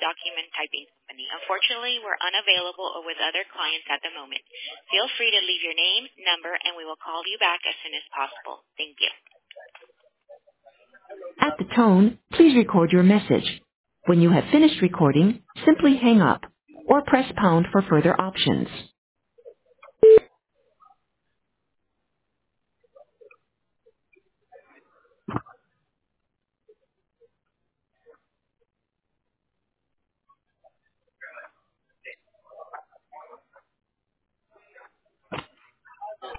document typing company. Unfortunately, we're unavailable or with other clients at the moment. Feel free to leave your name, number, and we will call you back as soon as possible. Thank you. At the tone, please record your message. When you have finished recording, simply hang up or press pound for further options.